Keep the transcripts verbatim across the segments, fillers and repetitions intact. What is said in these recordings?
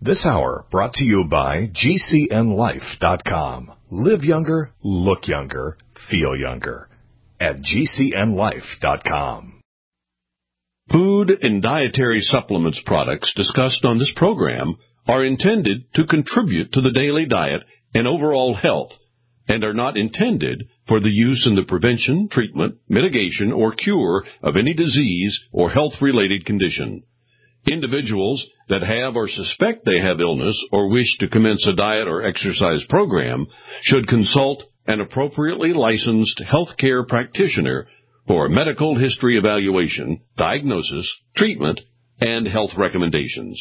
This hour brought to you by G C N life dot com. Live younger, look younger, feel younger at G C N life dot com. Food and dietary supplements products discussed on this program are intended to contribute to the daily diet and overall health and are not intended for the use in the prevention, treatment, mitigation, or cure of any disease or health-related condition. Individuals that have or suspect they have illness or wish to commence a diet or exercise program should consult an appropriately licensed healthcare practitioner for medical history evaluation, diagnosis, treatment, and health recommendations.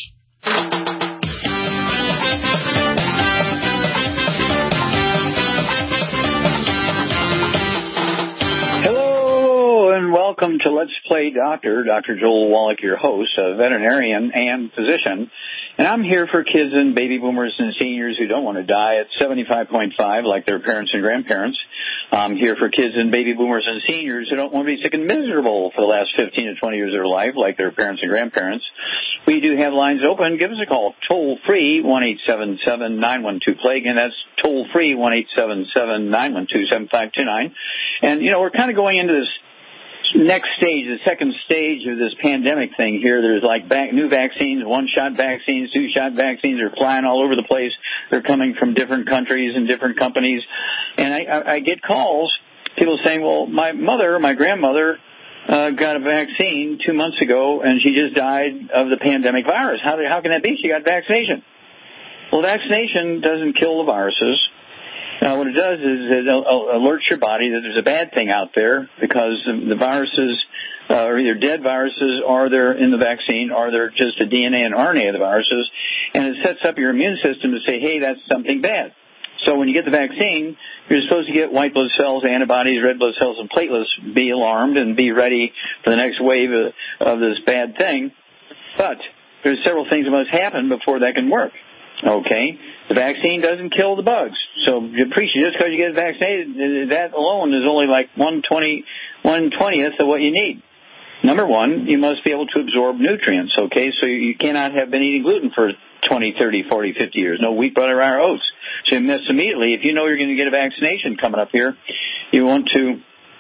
Welcome to Let's Play Doctor. Doctor Joel Wallach, your host, a veterinarian and physician. And I'm here for kids and baby boomers and seniors who don't want to die at seventy-five point five like their parents and grandparents. I'm here for kids and baby boomers and seniors who don't want to be sick and miserable for the last fifteen to twenty years of their life like their parents and grandparents. We do have lines open. Give us a call toll free, one eight seven seven, nine one two, plague, and that's toll free, one eight seven seven, nine one two, seven five two nine. And, you know, we're kind of going into this next stage, the second stage of this pandemic thing here. There's like back, new vaccines, one-shot vaccines, two-shot vaccines are flying all over the place. They're coming from different countries and different companies. And I, I, I get calls, people saying, well, my mother, my grandmother, uh, got a vaccine two months ago, and she just died of the pandemic virus. How, how can that be? She got vaccination. Well, vaccination doesn't kill the viruses. Uh, what it does is it alerts your body that there's a bad thing out there because the viruses uh, are either dead viruses or they're in the vaccine or they're just the D N A and R N A of the viruses, and it sets up your immune system to say, hey, that's something bad. So when you get the vaccine, you're supposed to get white blood cells, antibodies, red blood cells, and platelets, be alarmed and be ready for the next wave of, of this bad thing. But there's several things that must happen before that can work. Okay, the vaccine doesn't kill the bugs. So appreciate just because you get vaccinated, that alone is only like one twenty, one twentieth of what you need. Number one, you must be able to absorb nutrients. Okay, so you cannot have been eating gluten for twenty, thirty, forty, fifty years. No wheat, butter, rye, or oats. So you miss immediately. If you know you're going to get a vaccination coming up here, you want to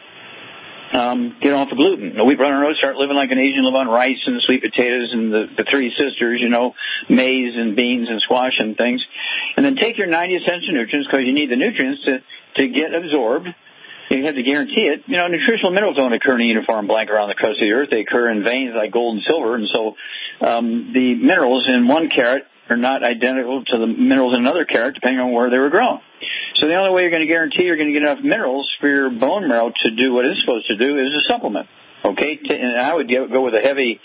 Um, get off of gluten. No wheat, butter, and oats. Start living like an Asian, live on rice and sweet potatoes and the, the three sisters, you know, maize and beans and squash and things. And then take your ninety essential nutrients because you need the nutrients to, to get absorbed. You have to guarantee it. You know, nutritional minerals don't occur in a uniform blanket around the crust of the earth. They occur in veins like gold and silver. And so um, the minerals in one carrot are not identical to the minerals in another carrot, depending on where they were grown. So the only way you're going to guarantee you're going to get enough minerals for your bone marrow to do what it's supposed to do is a supplement. Okay, and I would go with a heavy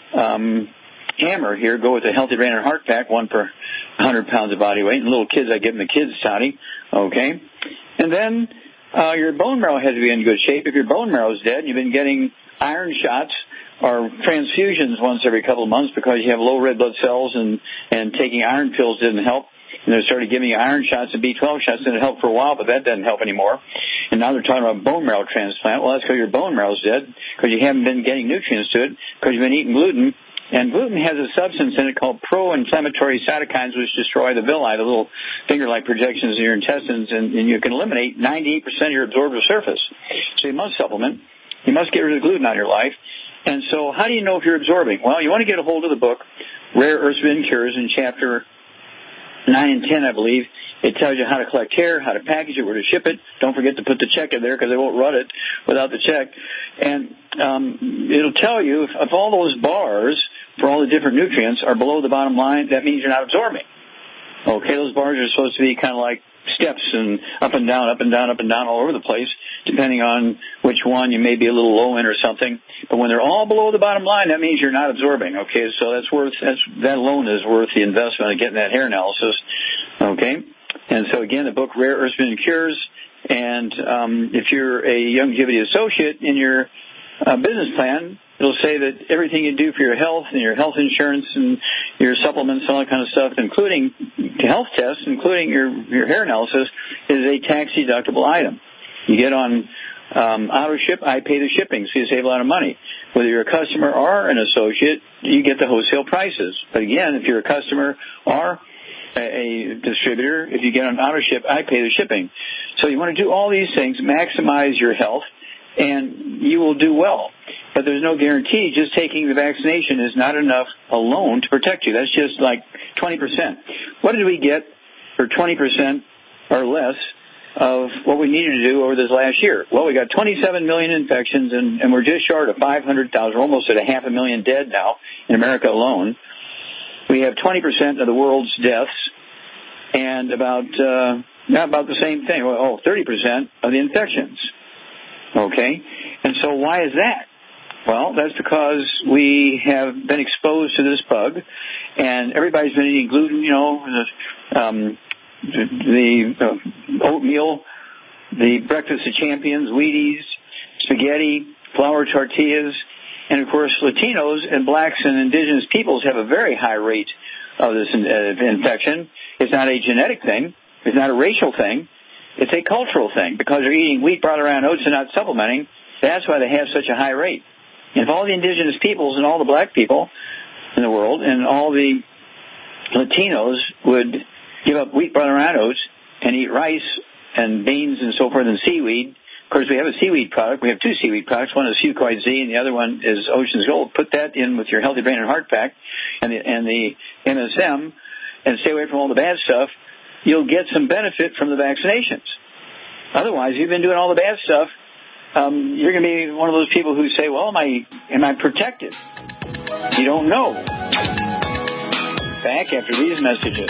um, hammer here. Go with a Healthy Brain and Heart Pack, one per one hundred pounds of body weight. And little kids, I give them the kids toddy. Okay, and then uh, your bone marrow has to be in good shape. If your bone marrow is dead, and you've been getting iron shots or transfusions once every couple of months because you have low red blood cells and, and taking iron pills didn't help. And they started giving you iron shots and B twelve shots, and it helped for a while, but that doesn't help anymore. And now they're talking about bone marrow transplant. Well, that's because your bone marrow's dead, because you haven't been getting nutrients to it, because you've been eating gluten. And gluten has a substance in it called pro-inflammatory cytokines, which destroy the villi, the little finger-like projections in your intestines, and, and you can eliminate ninety-eight percent of your absorptive surface. So you must supplement. You must get rid of the gluten out of your life. And so how do you know if you're absorbing? Well, you want to get a hold of the book, Rare Earths Forbidden Cures, in chapter nine and ten, I believe. It tells you how to collect hair, how to package it, where to ship it. Don't forget to put the check in there because they won't run it without the check. And um, it'll tell you if, if all those bars for all the different nutrients are below the bottom line, that means you're not absorbing. Okay, those bars are supposed to be kind of like steps and up and down, up and down, up and down all over the place, depending on which one you may be a little low in or something. But when they're all below the bottom line, that means you're not absorbing. Okay, so that's worth that's, that alone is worth the investment of getting that hair analysis. Okay, and so again, the book Rare Earths Forbidden Cures. And um, if you're a Youngevity associate in your uh, business plan, it'll say that everything you do for your health and your health insurance and your supplements and all that kind of stuff, including health tests, including your, your hair analysis, is a tax-deductible item. You get on um, auto ship, I pay the shipping, so you save a lot of money. Whether you're a customer or an associate, you get the wholesale prices. But again, if you're a customer or a distributor, if you get an auto ship, I pay the shipping. So you want to do all these things, maximize your health, and you will do well. But there's no guarantee. Just taking the vaccination is not enough alone to protect you. That's just like twenty percent. What did we get for twenty percent or less of what we needed to do over this last year? Well, we got twenty-seven million infections, and, and we're just short of five hundred thousand, almost at a half a million dead now in America alone. We have twenty percent of the world's deaths, and about uh, not about the same thing. Oh, thirty percent of the infections. Okay, and so why is that? Well, that's because we have been exposed to this bug, and everybody's been eating gluten, you know, um, the uh, oatmeal, the breakfast of champions, Wheaties, spaghetti, flour tortillas, and of course Latinos and blacks and indigenous peoples have a very high rate of this uh, infection. It's not a genetic thing. It's not a racial thing. It's a cultural thing. Because they're eating wheat, brought around oats, and not supplementing, that's why they have such a high rate. And if all the indigenous peoples and all the black people in the world and all the Latinos would give up wheat, brought around oats, and eat rice and beans and so forth and seaweed. Of course, we have a seaweed product. We have two seaweed products. One is Fucoid Z, and the other one is Ocean's Gold. Put that in with your Healthy Brain and Heart Pack and the, and the M S M, and stay away from all the bad stuff. You'll get some benefit from the vaccinations. Otherwise, you've been doing all the bad stuff. Um, you're going to be one of those people who say, well, am I, am I protected? You don't know. Back after these messages.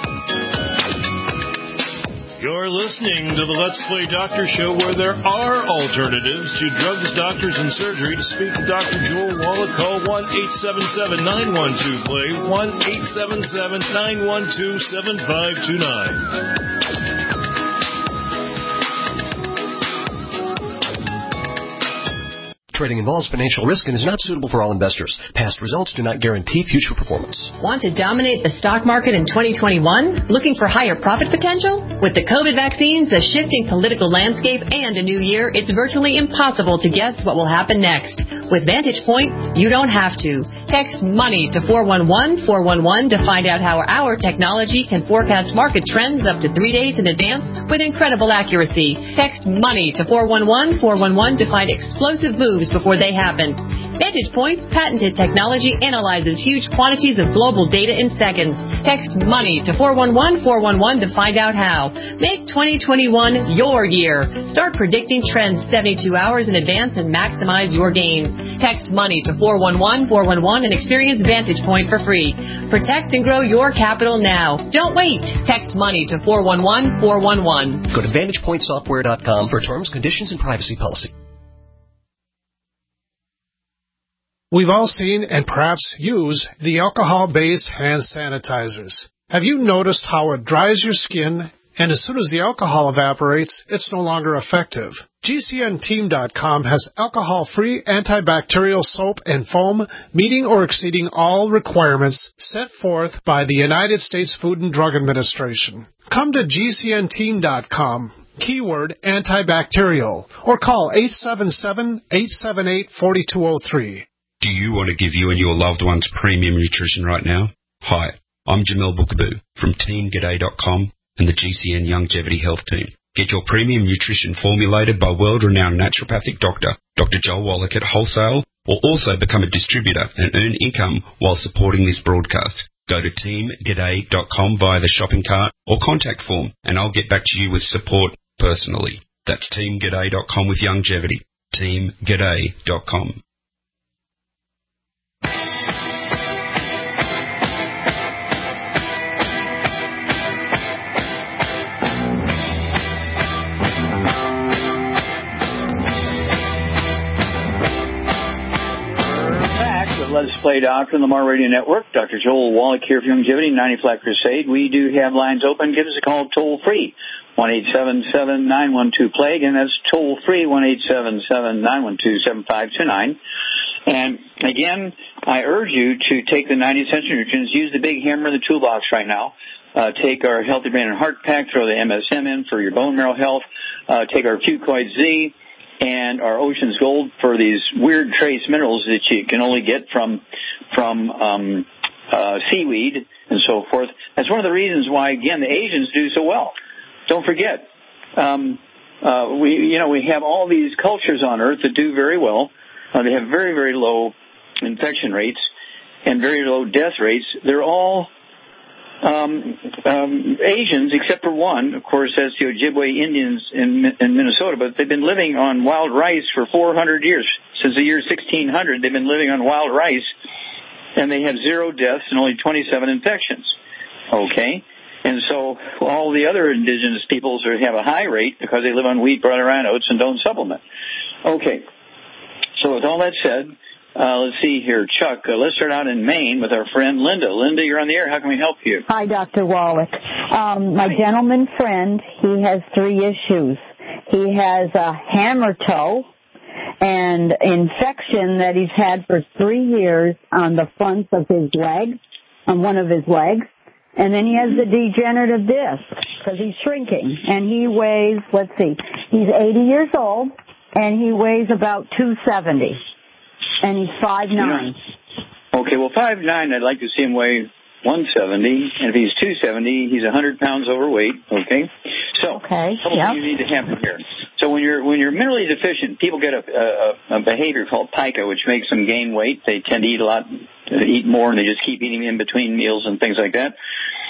You're listening to the Let's Play Doctor Show, where there are alternatives to drugs, doctors, and surgery. To speak to Doctor Joel Wallach, call one eight seven seven, nine one two, play, one eight seven seven, nine one two, seven five two nine. Trading involves financial risk and is not suitable for all investors. Past results do not guarantee future performance. Want to dominate the stock market in twenty twenty-one? Looking for higher profit potential? With the COVID vaccines, a shifting political landscape, and a new year, it's virtually impossible to guess what will happen next. With Vantage Point, you don't have to. Text MONEY to four one one, four one one to find out how our technology can forecast market trends up to three days in advance with incredible accuracy. Text MONEY to four one one, four one one to find explosive moves before they happen. Vantage Point's patented technology analyzes huge quantities of global data in seconds. Text MONEY to four one one, four one one to find out how. Make twenty twenty-one your year. Start predicting trends seventy-two hours in advance and maximize your gains. Text MONEY to four one one, four one one and experience Vantage Point for free. Protect and grow your capital now. Don't wait. Text MONEY to four one one, four one one. Go to vantage point software dot com for terms, conditions, and privacy policy. We've all seen and perhaps use the alcohol-based hand sanitizers. Have you noticed how it dries your skin, and as soon as the alcohol evaporates, it's no longer effective? G C N team dot com has alcohol-free antibacterial soap and foam meeting or exceeding all requirements set forth by the United States Food and Drug Administration. Come to G C N team dot com. Keyword antibacterial, or call eight seven seven, eight seven eight, four two zero three. Do you want to give you and your loved ones premium nutrition right now? Hi, I'm Jamel Bookaboo from team g'day dot com and the G C N Longevity Health Team. Get your premium nutrition formulated by world-renowned naturopathic doctor, Doctor Joel Wallach at wholesale, or also become a distributor and earn income while supporting this broadcast. Go to team g'day dot com via the shopping cart or contact form, and I'll get back to you with support personally. That's team g'day dot com with longevity. team g'day dot com. Let's Play Doctor on the Mar Radio Network. Doctor Joel Wallach here from Longevity, ninety Flat Crusade. We do have lines open. Give us a call toll free, one eight seven seven, nine one two, plague, and that's toll free, one eight seven seven, nine one two, seven five two nine. And again, I urge you to take the ninety essential nutrients, use the big hammer in the toolbox right now. Uh, take our Healthy Brain and Heart Pack, throw the M S M in for your bone marrow health. Uh, take our Fucoid Z. and our ocean's gold for these weird trace minerals that you can only get from from um, uh, seaweed and so forth. That's one of the reasons why, again, the Asians do so well. Don't forget, um, uh, we you know we have all these cultures on Earth that do very well. Uh, they have very, very low infection rates and very low death rates. They're all um, um, Asians, except for one, of course, that's the Ojibwe Indians in, in Minnesota, but they've been living on wild rice for four hundred years. Since the year sixteen hundred, they've been living on wild rice, and they have zero deaths and only twenty-seven infections. Okay? And so all the other indigenous peoples are, have a high rate because they live on wheat, barley, rye, and oats and don't supplement. Okay. So with all that said, Uh, let's see here, Chuck. Uh, let's start out in Maine with our friend Linda. Linda, you're on the air. How can we help you? Hi, Doctor Wallach. Um, my Hi. gentleman friend, he has three issues. He has a hammer toe and infection that he's had for three years on the front of his leg, on one of his legs. And then he has the degenerative disc because he's shrinking. And he weighs, let's see, he's eighty years old, and he weighs about two seventy. And he's five nine. Yeah. Okay, well, five nine, I'd like to see him weigh one seventy. And if he's two seventy, he's one hundred pounds overweight, okay? So, okay, what yep. do you need to happen here? So when you're when you're minerally deficient, people get a, a, a behavior called pica, which makes them gain weight. They tend to eat a lot, eat more, and they just keep eating in between meals and things like that.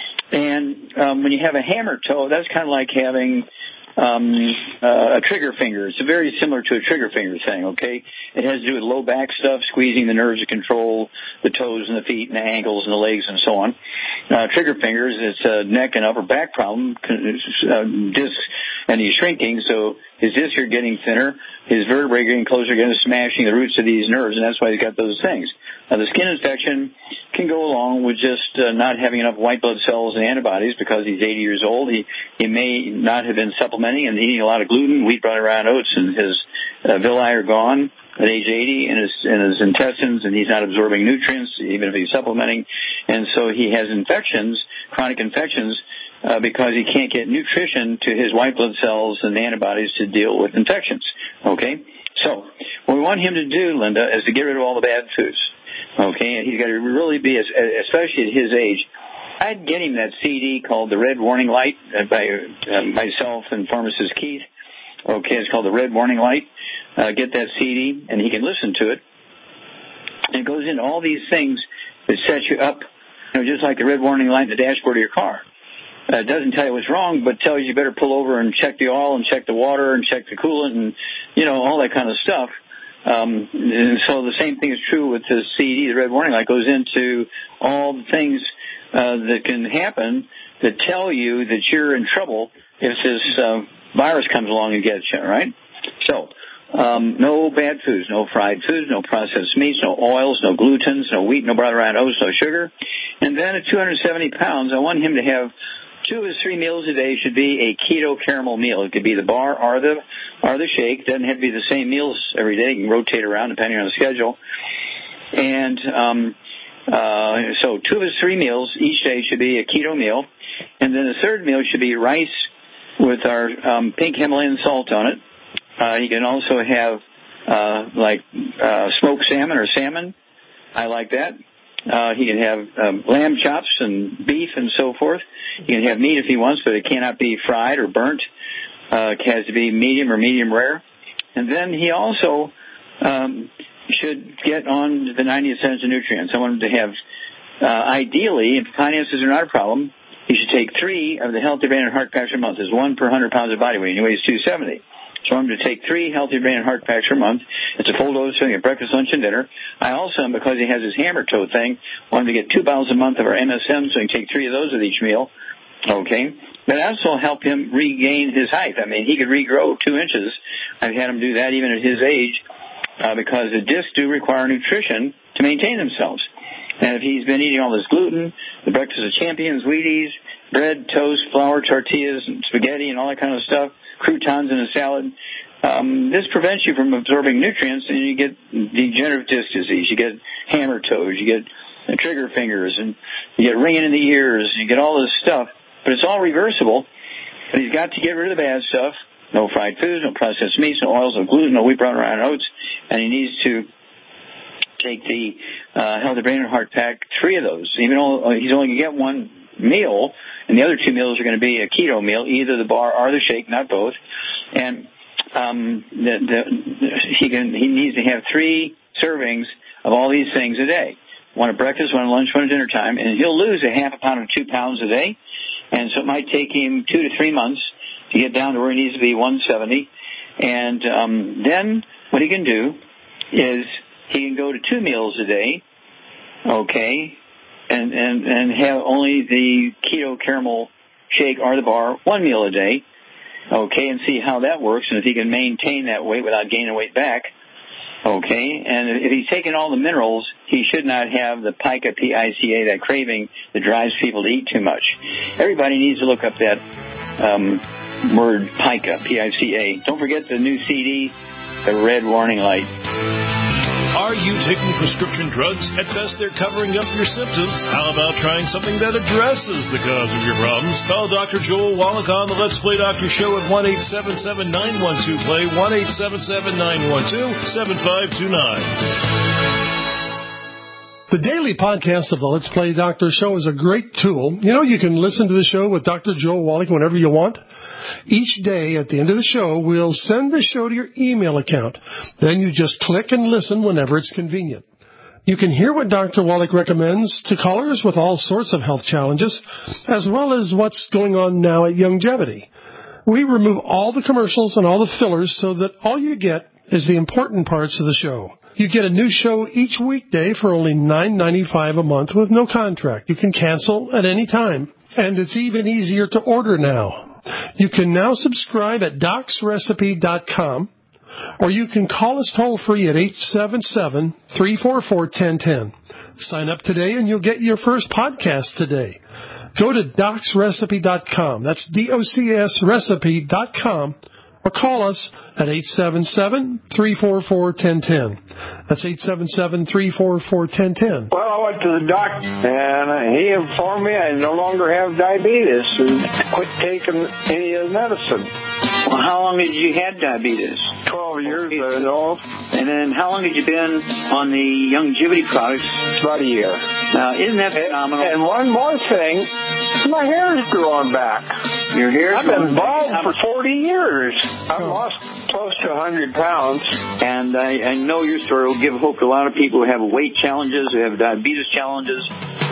And um, when you have a hammer toe, that's kind of like having um, uh, a trigger finger. It's very similar to a trigger finger thing, okay? It has to do with low back stuff, squeezing the nerves to control the toes and the feet and the ankles and the legs and so on. Uh, trigger fingers, it's a neck and upper back problem, uh, disc, and he's shrinking, so his discs are getting thinner, his vertebrae are getting closer, getting smashing the roots of these nerves, and that's why he's got those things. Now, the skin infection can go along with just uh, not having enough white blood cells and antibodies because he's eighty years old. He he may not have been supplementing and eating a lot of gluten, wheat, brown, rye, and oats, and his uh, villi are gone at age eighty in his, in his intestines, and he's not absorbing nutrients, even if he's supplementing. And so he has infections, chronic infections, uh, because he can't get nutrition to his white blood cells and antibodies to deal with infections. Okay? So what we want him to do, Linda, is to get rid of all the bad foods. Okay, and he's got to really be, especially at his age. I'd get him that C D called The Red Warning Light by uh, myself and pharmacist Keith. Okay, it's called The Red Warning Light. Uh, get that C D, and he can listen to it. And it goes into all these things that set you up, you know, just like the red warning light in the dashboard of your car. Uh, it doesn't tell you what's wrong, but tells you better pull over and check the oil and check the water and check the coolant and, you know, all that kind of stuff. Um, and so the same thing is true with the C D, the red warning light, goes into all the things uh, that can happen that tell you that you're in trouble if this uh, virus comes along and gets you, right? So um, no bad foods, no fried foods, no processed meats, no oils, no glutens, no wheat, no brown rye, oats, no sugar. And then at two hundred seventy pounds, I want him to have two of his three meals a day should be a keto caramel meal. It could be the bar or the or the shake. It doesn't have to be the same meals every day. You can rotate around depending on the schedule. And um, uh, so two of his three meals each day should be a keto meal. And then the third meal should be rice with our um, pink Himalayan salt on it. Uh, you can also have uh, like uh, smoked salmon or salmon. I like that. Uh, he can have um, lamb chops and beef and so forth. He can have meat if he wants, but it cannot be fried or burnt. Uh, it has to be medium or medium rare. And then he also um, should get on the ninety essential nutrients. I want him to have, uh, ideally, if finances are not a problem, he should take three of the Healthy Brain and Heart Packs a month. There's one per one hundred pounds of body weight. He weighs two seventy. So I'm going to take three Healthy Brain and Heart Packs per month. It's a full dose thing at breakfast, lunch, and dinner. I also, because he has his hammer toe thing, want him to get two bottles a month of our M S M, so he can take three of those with each meal. Okay? But also help him regain his height. I mean, he could regrow two inches. I've had him do that even at his age uh, because the discs do require nutrition to maintain themselves. And if he's been eating all this gluten, the Breakfast of Champions, Wheaties, bread, toast, flour, tortillas, and spaghetti and all that kind of stuff, croutons in a salad, um, this prevents you from absorbing nutrients, and you get degenerative disc disease. You get hammer toes, you get uh, trigger fingers, and you get ringing in the ears, you get all this stuff. But it's all reversible. But he's got to get rid of the bad stuff no fried foods, no processed meats, no oils, no gluten, no wheat, brown, rye, and oats. And he needs to take the uh, Healthy Brain and Heart Pack, three of those. Even though he's only going to get one meal, and the other two meals are going to be a keto meal, either the bar or the shake, not both. And um, the, the, he can he needs to have three servings of all these things a day. One at breakfast, one at lunch, one at dinner time, and he'll lose a half a pound or two pounds a day. And so it might take him two to three months to get down to where he needs to be, one seventy. And um, then what he can do is he can go to two meals a day, okay, and, and, and have only the keto caramel shake or the bar one meal a day, okay, and see how that works, and if he can maintain that weight without gaining weight back, okay. And if he's taking all the minerals, he should not have the pica, P I C A, that craving that drives people to eat too much. Everybody needs to look up that um, word pica, P I C A. Don't forget the new C D, the red warning light. Are you taking prescription drugs? At best, they're covering up your symptoms. How about trying something that addresses the cause of your problems? Call Doctor Joel Wallach on the Let's Play Doctor Show at one eight seven seven, nine one two, play, one eight seven seven, nine one two, seven five two nine. The daily podcast of the Let's Play Doctor Show is a great tool. You know, you can listen to the show with Doctor Joel Wallach whenever you want. Each day at the end of the show, we'll send the show to your email account. Then you just click and listen whenever it's convenient. You can hear what Doctor Wallach recommends to callers with all sorts of health challenges, as well as what's going on now at Youngevity. We remove all the commercials and all the fillers so that all you get is the important parts of the show. You get a new show each weekday for only nine ninety-five a month with no contract. You can cancel at any time, and it's even easier to order now. You can now subscribe at docs recipe dot com, or you can call us toll-free at eight seven seven, three four four, one zero one zero. Sign up today and you'll get your first podcast today. Go to docs recipe dot com. That's D O C S recipe dot com, or call us at eight seven seven, three four four, one zero one zero. That's eight seven seven, three four four, one zero one zero. Well, I went to the doctor, and he informed me I no longer have diabetes and quit taking any of the medicine. Well, how long had you had diabetes? Twelve years ago. And then how long had you been on the Youngevity products? About a year. Now, isn't that phenomenal? And one more thing, my hair is growing back. Your hair? I've been bald for forty years. I've lost close to one hundred pounds. And I, I know your story will give hope to a lot of people who have weight challenges, who have diabetes challenges.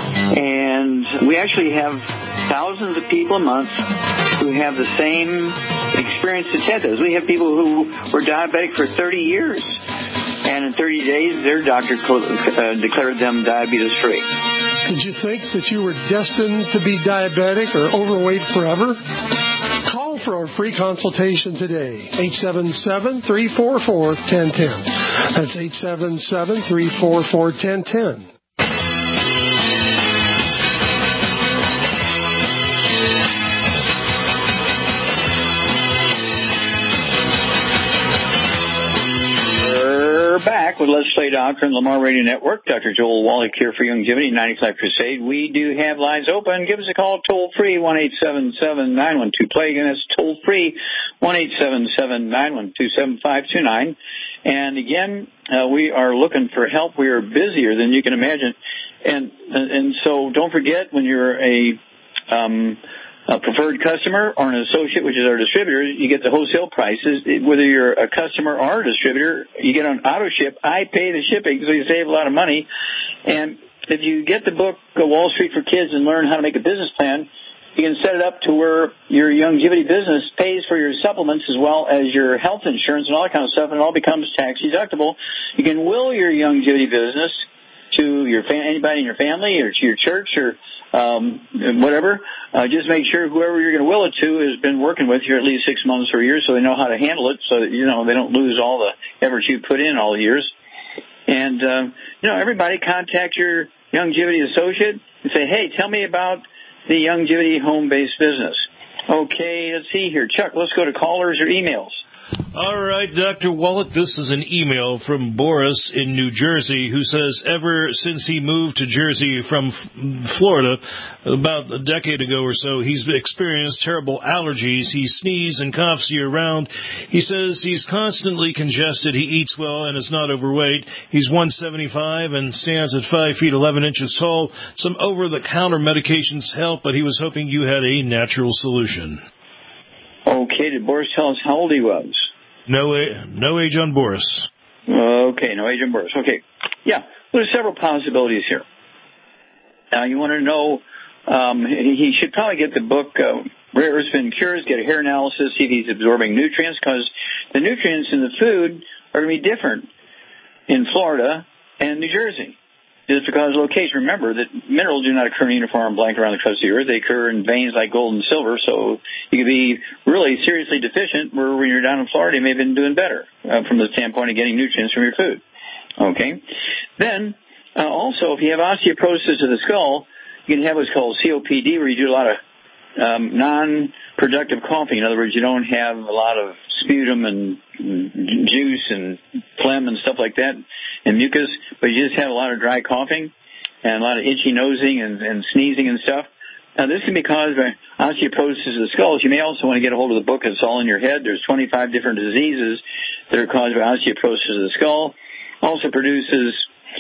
And we actually have thousands of people a month who have the same experience that Ted does. We have people who were diabetic for thirty years. And in thirty days, their doctor uh, declared them diabetes-free. Did you think that you were destined to be diabetic or overweight forever? Call for a free consultation today. eight seven seven, three four four, one zero one zero. That's eight seven seven, three four four, one zero one zero. Back with Let's Play Doctor and Lamar Radio Network. Doctor Joel Wallach here for Youngevity ninety-five Crusade. We do have lines open. Give us a call toll free, one eight seven seven, nine one two, play. Again, that's toll free, one eight seven seven, nine one two, seven five two nine. And again, uh, we are looking for help. We are busier than you can imagine. And, and so don't forget, when you're a, um, a preferred customer or an associate, which is our distributor, you get the wholesale prices. Whether you're a customer or a distributor, you get on auto ship. I pay the shipping, so you save a lot of money. And if you get the book, Wall Street for Kids, and learn how to make a business plan, you can set it up to where your Youngevity business pays for your supplements as well as your health insurance and all that kind of stuff, and it all becomes tax deductible. You can will your Youngevity business to your fa- anybody in your family or to your church or um, whatever. Uh, just make sure whoever you're going to will it to has been working with you at least six months or a year, so they know how to handle it, so that, you know, they don't lose all the effort you put in all the years. And, uh, you know, everybody contact your Youngevity associate and say, hey, tell me about the Youngevity home-based business. Okay, let's see here. Chuck, let's go to callers or emails. All right, Doctor Wallach, this is an email from Boris in New Jersey who says ever since he moved to Jersey from F- Florida about a decade ago or so, he's experienced terrible allergies. He sneezes and coughs year-round. He says he's constantly congested. He eats well and is not overweight. He's one seventy-five and stands at five feet eleven inches tall. Some over-the-counter medications help, but he was hoping you had a natural solution. Okay, did Boris tell us how old he was? No, no age on Boris. Okay, no age on Boris. Okay, yeah, well, there's several possibilities here. Now, you want to know, um, he should probably get the book, uh, Rare Earths Cures, get a hair analysis, see if he's absorbing nutrients, because the nutrients in the food are going to be different in Florida and New Jersey. Just because of location. Remember that minerals do not occur in a uniform blanket around the crust of the earth. They occur in veins like gold and silver, so you could be really seriously deficient where when you're down in Florida, you may have been doing better uh, from the standpoint of getting nutrients from your food. Okay? Then, uh, also, if you have osteoporosis of the skull, you can have what's called C O P D, where you do a lot of um, non-productive coughing. In other words, you don't have a lot of sputum and juice and phlegm and stuff like that and mucus, but you just have a lot of dry coughing and a lot of itchy nosing and, and sneezing and stuff. Now, this can be caused by osteoporosis of the skulls. You may also want to get a hold of the book. It's all in your head. There's twenty-five different diseases that are caused by osteoporosis of the skull. Also produces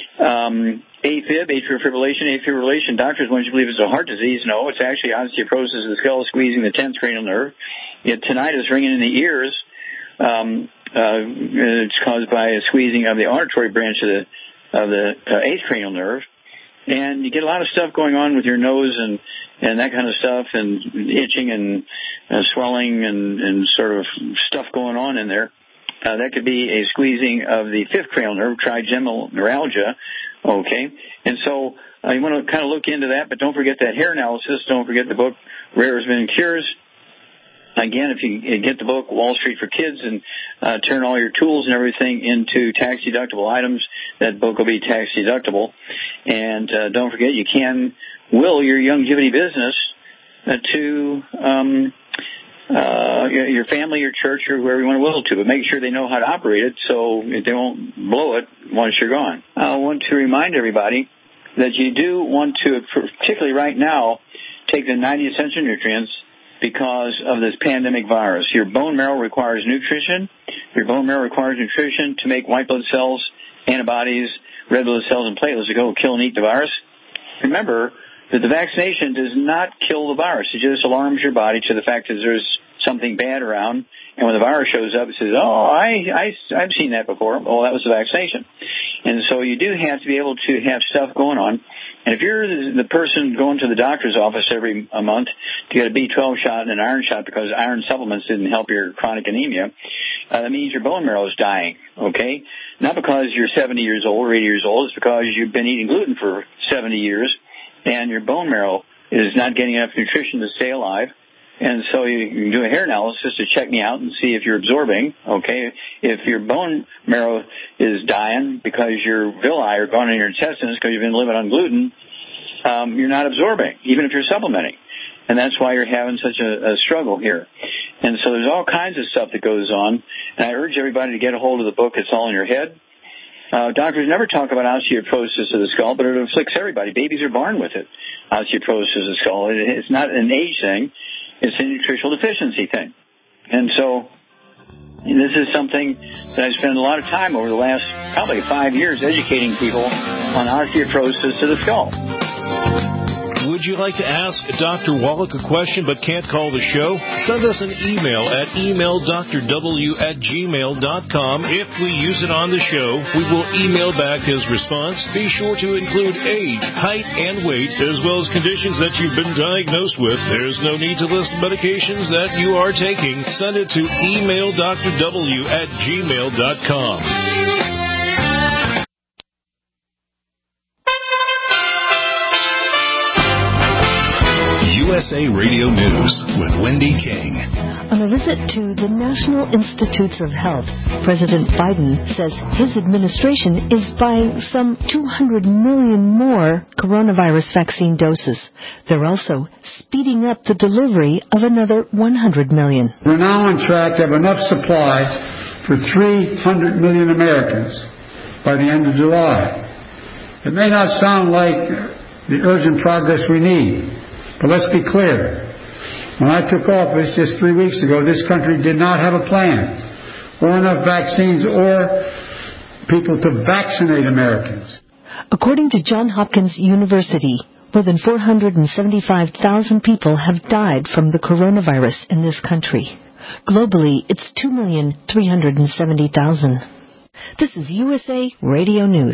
um, AFib, atrial fibrillation. Atrial fibrillation, doctors want you to believe it's a heart disease. No, it's actually osteoporosis of the skull squeezing the tenth cranial nerve. You have tinnitus ringing in the ears. Um, uh, it's caused by a squeezing of the auditory branch of the of the uh, eighth cranial nerve, and you get a lot of stuff going on with your nose and and that kind of stuff, and itching and uh, swelling and and sort of stuff going on in there. Uh, that could be a squeezing of the fifth cranial nerve, trigeminal neuralgia. Okay, and so uh, you want to kind of look into that, but don't forget that hair analysis. Don't forget the book Rare Earths Cures. Again, if you get the book Wall Street for Kids and uh, turn all your tools and everything into tax-deductible items, that book will be tax-deductible. And uh, don't forget, you can will your longevity business uh, to um, uh, your family, your church, or whoever you want to will it to, but make sure they know how to operate it so they won't blow it once you're gone. I want to remind everybody that you do want to, particularly right now, take the ninety essential nutrients because of this pandemic virus. Your bone marrow requires nutrition. Your bone marrow requires nutrition to make white blood cells, antibodies, red blood cells, and platelets to go kill and eat the virus. Remember that the vaccination does not kill the virus. It just alarms your body to the fact that there's something bad around. And when the virus shows up, it says, oh, I, I, I've seen that before. Well, that was the vaccination. And so you do have to be able to have stuff going on. And if you're the person going to the doctor's office every a month to get a B twelve shot and an iron shot because iron supplements didn't help your chronic anemia, uh, that means your bone marrow is dying, okay? Not because you're seventy years old or eighty years old. It's because you've been eating gluten for seventy years and your bone marrow is not getting enough nutrition to stay alive. And so you can do a hair analysis to check me out and see if you're absorbing, okay? If your bone marrow is dying because your villi are gone in your intestines because you've been living on gluten, um, you're not absorbing, even if you're supplementing. And that's why you're having such a, a struggle here. And so there's all kinds of stuff that goes on. And I urge everybody to get a hold of the book, It's All in Your Head. Uh, doctors never talk about osteoporosis of the skull, but it afflicts everybody. Babies are born with it, osteoporosis of the skull. It, it's not an age thing. It's a nutritional deficiency thing. And so this is something that I've spent a lot of time over the last probably five years educating people on osteoporosis of the skull. Would you like to ask Doctor Wallach a question but can't call the show? Send us an email at email d r w at gmail dot com. If we use it on the show, we will email back his response. Be sure to include age, height, and weight, as well as conditions that you've been diagnosed with. There's no need to list medications that you are taking. Send it to email d r w at gmail dot com. U S A Radio News with Wendy King. On a visit to the National Institutes of Health, President Biden says his administration is buying some two hundred million more coronavirus vaccine doses. They're also speeding up the delivery of another one hundred million. We're now on track to have enough supply for three hundred million Americans by the end of July. It may not sound like the urgent progress we need, but let's be clear. When I took office just three weeks ago, this country did not have a plan or enough vaccines or people to vaccinate Americans. According to Johns Hopkins University, more than four hundred seventy-five thousand people have died from the coronavirus in this country. Globally, it's two million three hundred seventy thousand. This is U S A Radio News.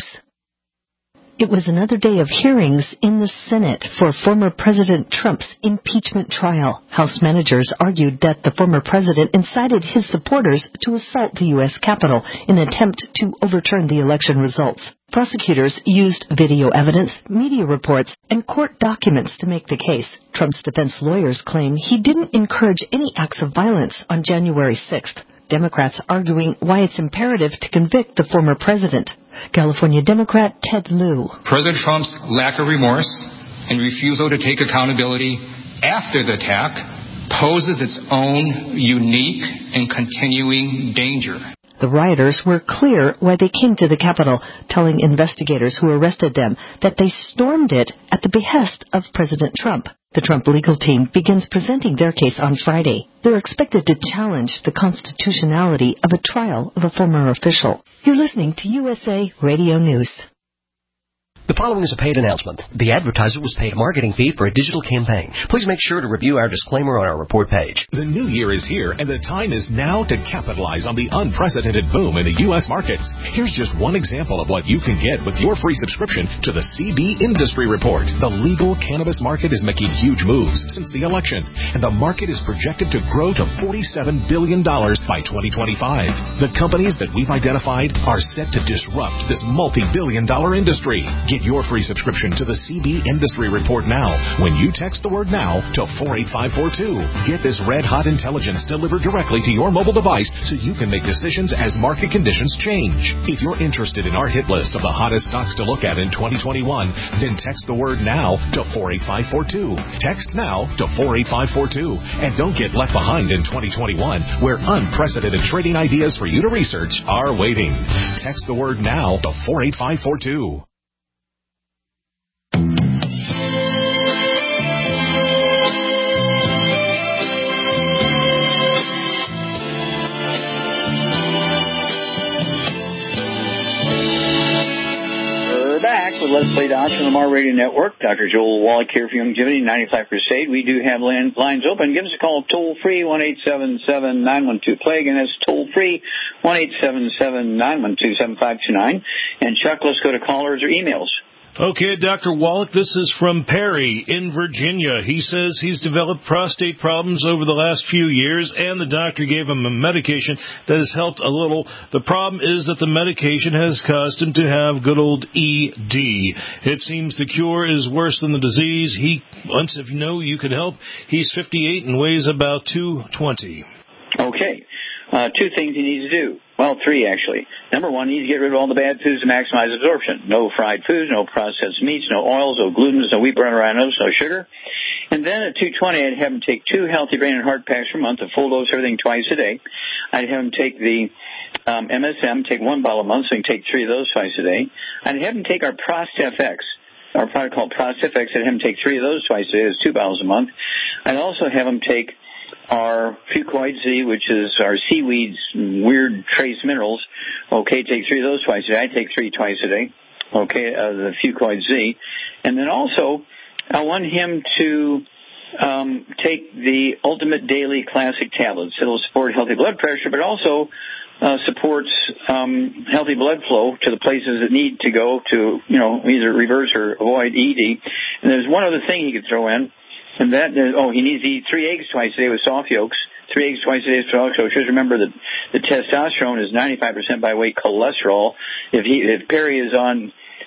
It was another day of hearings in the Senate for former President Trump's impeachment trial. House managers argued that the former president incited his supporters to assault the U S Capitol in an attempt to overturn the election results. Prosecutors used video evidence, media reports, and court documents to make the case. Trump's defense lawyers claim he didn't encourage any acts of violence on January sixth. Democrats arguing why it's imperative to convict the former president. California Democrat Ted Lieu. President Trump's lack of remorse and refusal to take accountability after the attack poses its own unique and continuing danger. The rioters were clear why they came to the Capitol, telling investigators who arrested them that they stormed it at the behest of President Trump. The Trump legal team begins presenting their case on Friday. They're expected to challenge the constitutionality of a trial of a former official. You're listening to U S A Radio News. The following is a paid announcement. The advertiser was paid a marketing fee for a digital campaign. Please make sure to review our disclaimer on our report page. The new year is here, and the time is now to capitalize on the unprecedented boom in the U S markets. Here's just one example of what you can get with your free subscription to the C B Industry Report. The legal cannabis market is making huge moves since the election, and the market is projected to grow to forty-seven billion dollars by twenty twenty-five. The companies that we've identified are set to disrupt this multi-billion dollar industry. Get your free subscription to the C B Industry Report now when you text the word NOW to four eight five four two. Get this red-hot intelligence delivered directly to your mobile device so you can make decisions as market conditions change. If you're interested in our hit list of the hottest stocks to look at in twenty twenty-one, then text the word NOW to four eight five four two. Text NOW to four eight five four two. And don't get left behind in twenty twenty-one, where unprecedented trading ideas for you to research are waiting. Text the word NOW to four eight five four two. Back with Let's Play Doctor on the Mar Radio Network. Doctor Joel Wallach here for Longevity ninety-five Crusade. We do have lines open. Give us a call toll free, one eight seven seven, nine one two, play. Again, that's toll free, one eight seven seven, nine one two, seven five two nine. And Chuck, let's go to callers or emails. Okay, Doctor Wallach, this is from Perry in Virginia. He says he's developed prostate problems over the last few years, and the doctor gave him a medication that has helped a little. The problem is that the medication has caused him to have good old E D. It seems the cure is worse than the disease. He wants to know you could help. He's fifty-eight and weighs about two twenty. Okay. Uh, two things he needs to do. Well, three, actually. Number one, he needs to get rid of all the bad foods to maximize absorption. No fried foods, no processed meats, no oils, no gluten, no wheat, bran, rhinos, no sugar. And then at two twenty, I'd have him take two healthy brain and heart packs per month, a full dose, everything twice a day. I'd have him take the um, M S M, take one bottle a month, so he can take three of those twice a day. I'd have him take our ProstFX, our product called ProstFX. I'd have him take three of those twice a day. That's two bottles a month. I'd also have him take our Fucoid Z, which is our seaweed's weird trace minerals. Okay, take three of those twice a day. I take three twice a day. Okay, uh, the Fucoid Z. And then also, I want him to um, take the Ultimate Daily Classic tablets. It'll support healthy blood pressure, but also uh, supports um, healthy blood flow to the places that need to go to, you know, either reverse or avoid E D. And there's one other thing he could throw in. And that, oh, he needs to eat three eggs twice a day with soft yolks. Three eggs twice a day with soft yolks. So just remember that the testosterone is ninety-five percent by weight cholesterol. If he, if Perry is on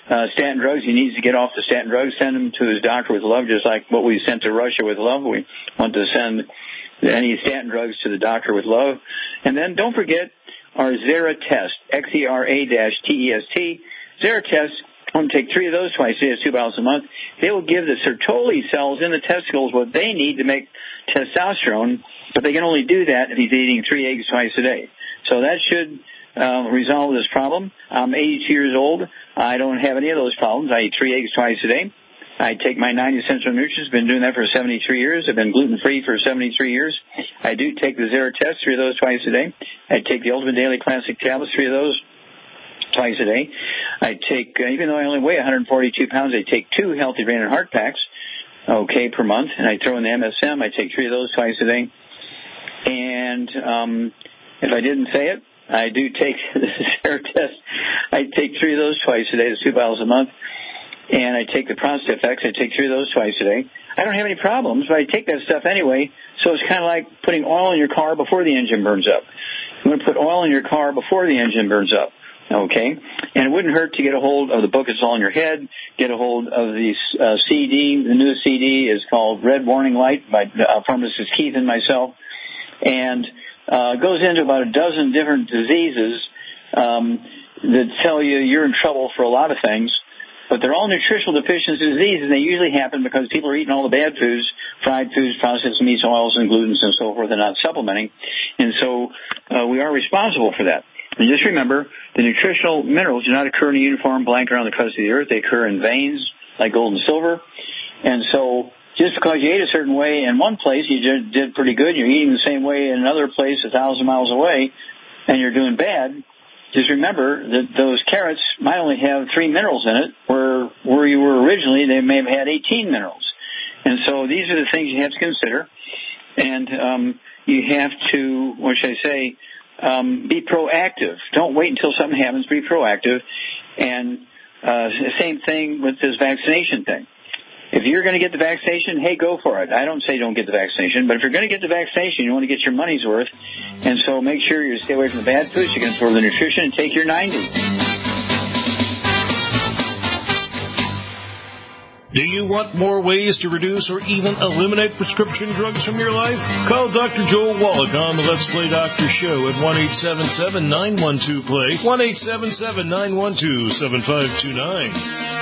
uh, statin drugs. He needs to get off the statin drugs. Send him to his doctor with love, just like what we sent to Russia with love. We want to send any statin drugs to the doctor with love. And then don't forget our Xera test, X E R A T E S T. Xera test, I'm going to take three of those twice a day, two bottles a month. They will give the Sertoli cells in the testicles what they need to make testosterone, but they can only do that if he's eating three eggs twice a day. So that should uh, resolve this problem. I'm eighty-two years old. I don't have any of those problems. I eat three eggs twice a day. I take my nine essential nutrients. Been doing that for seventy-three years. I've been gluten-free for seventy-three years. I do take the Xera test, three of those twice a day. I take the Ultimate Daily Classic tablets, three of those twice a day. I take, uh, even though I only weigh one hundred forty-two pounds, I take two Healthy Brain and Heart packs, okay, per month. And I throw in the M S M. I take three of those twice a day. And um, if I didn't say it, I do take the Xera test. I take three of those twice a day. It's two bottles a month. And I take the Prostate F X. I take three of those twice a day. I don't have any problems, but I take that stuff anyway. So it's kind of like putting oil in your car before the engine burns up. You want to put oil in your car before the engine burns up. Okay, and it wouldn't hurt to get a hold of the book. It's all in your head. Get a hold of the uh, C D. The newest C D is called Red Warning Light by uh, pharmacist Keith and myself, and uh, goes into about a dozen different diseases um, that tell you you're in trouble for a lot of things. But they're all nutritional deficiency diseases, and they usually happen because people are eating all the bad foods, fried foods, processed meats, oils, and glutens, and so forth, and not supplementing. And so uh, we are responsible for that. And just remember, the nutritional minerals do not occur in a uniform blanket around the crust of the earth. They occur in veins like gold and silver. And so just because you ate a certain way in one place, you did, did pretty good. You're eating the same way in another place a thousand miles away, and you're doing bad. Just remember that those carrots might only have three minerals in it, where where you were originally they may have had eighteen minerals. And so these are the things you have to consider. And um, you have to, what should I say, um, be proactive. Don't wait until something happens. Be proactive. And uh, the same thing with this vaccination thing. If you're going to get the vaccination, hey, go for it. I don't say don't get the vaccination, but if you're going to get the vaccination, you want to get your money's worth. And so make sure you stay away from the bad foods. You can absorb the nutrition and take your ninety. Do you want more ways to reduce or even eliminate prescription drugs from your life? Call Doctor Joel Wallach on the Let's Play Doctor Show at one eight seven seven, nine one two, play, one eight seven seven, nine one two, seven five two nine.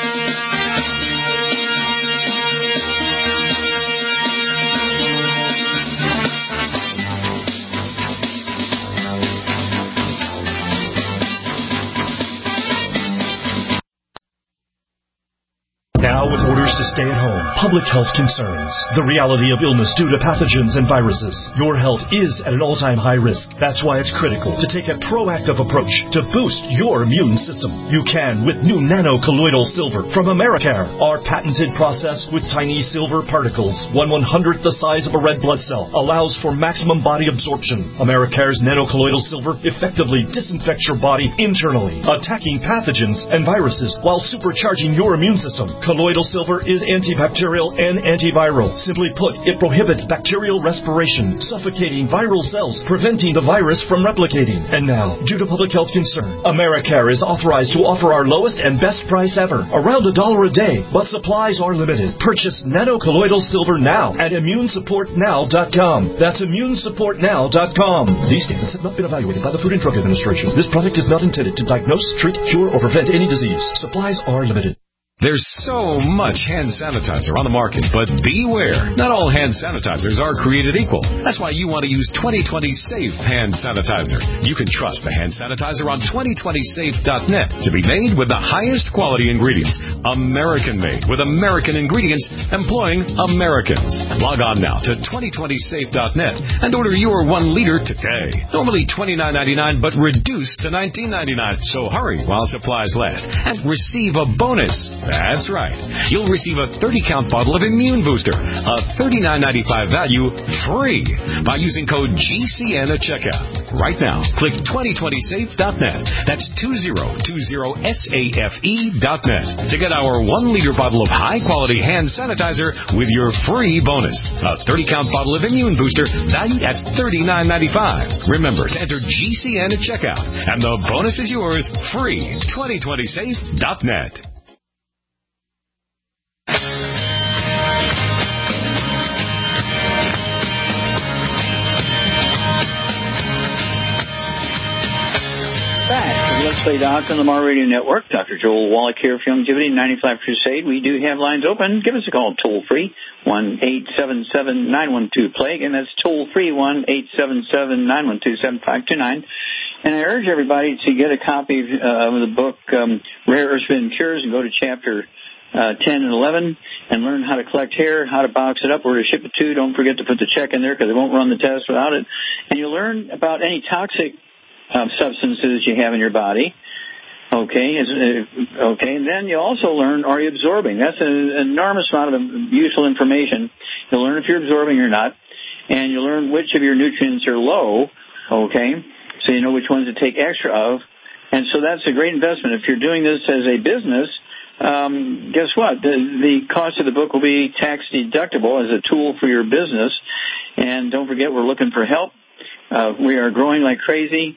Now, with orders to stay at home, public health concerns, the reality of illness due to pathogens and viruses, your health is at an all-time high risk. That's why it's critical to take a proactive approach to boost your immune system. You can with new nano-colloidal silver from Americare. Our patented process with tiny silver particles, one one-hundredth the size of a red blood cell, allows for maximum body absorption. Americare's nano-colloidal silver effectively disinfects your body internally, attacking pathogens and viruses while supercharging your immune system. Colloidal silver is antibacterial and antiviral. Simply put, it prohibits bacterial respiration, suffocating viral cells, preventing the virus from replicating. And now, due to public health concern, Americare is authorized to offer our lowest and best price ever, around a dollar a day, but supplies are limited. Purchase nano-colloidal silver now at immune support now dot com. That's immune support now dot com. These statements have not been evaluated by the Food and Drug Administration. This product is not intended to diagnose, treat, cure, or prevent any disease. Supplies are limited. There's so much hand sanitizer on the market, but beware. Not all hand sanitizers are created equal. That's why you want to use twenty twenty Safe Hand Sanitizer. You can trust the hand sanitizer on twenty twenty safe dot net to be made with the highest quality ingredients. American-made with American ingredients employing Americans. Log on now to twenty twenty safe dot net and order your one liter today. Normally twenty-nine ninety-nine, but reduced to nineteen ninety-nine. So hurry while supplies last and receive a bonus. That's right. You'll receive a thirty count bottle of Immune Booster, a thirty-nine ninety-five value, free by using code G C N at checkout. Right now, click twenty twenty safe dot net. That's two zero two zero safe dot net to get our one liter bottle of high-quality hand sanitizer with your free bonus. A thirty count bottle of Immune Booster valued at thirty-nine ninety-five. Remember to enter G C N at checkout, and the bonus is yours free. twenty twenty safe dot net. Play Doc on the Mar Radio Network. Doctor Joel Wallach here from Youngevity ninety-five Crusade. We do have lines open. Give us a call toll free, one eight seven seven nine one two play. Again, that's toll free, one eight seven seven nine one two seven five two nine. And I urge everybody to get a copy uh, of the book um, Rare Earth Spin Cures and go to chapter uh, ten and eleven and learn how to collect hair, how to box it up, where to ship it to. Don't forget to put the check in there because they won't run the test without it. And you'll learn about any toxic Um, substances you have in your body. Okay, uh, okay, and then you also learn, are you absorbing? That's an enormous amount of useful information. You'll learn if you're absorbing or not, and you'll learn which of your nutrients are low, okay, so you know which ones to take extra of. And so that's a great investment. If you're doing this as a business, um, guess what? The, the cost of the book will be tax deductible as a tool for your business. And don't forget, we're looking for help. Uh, we are growing like crazy.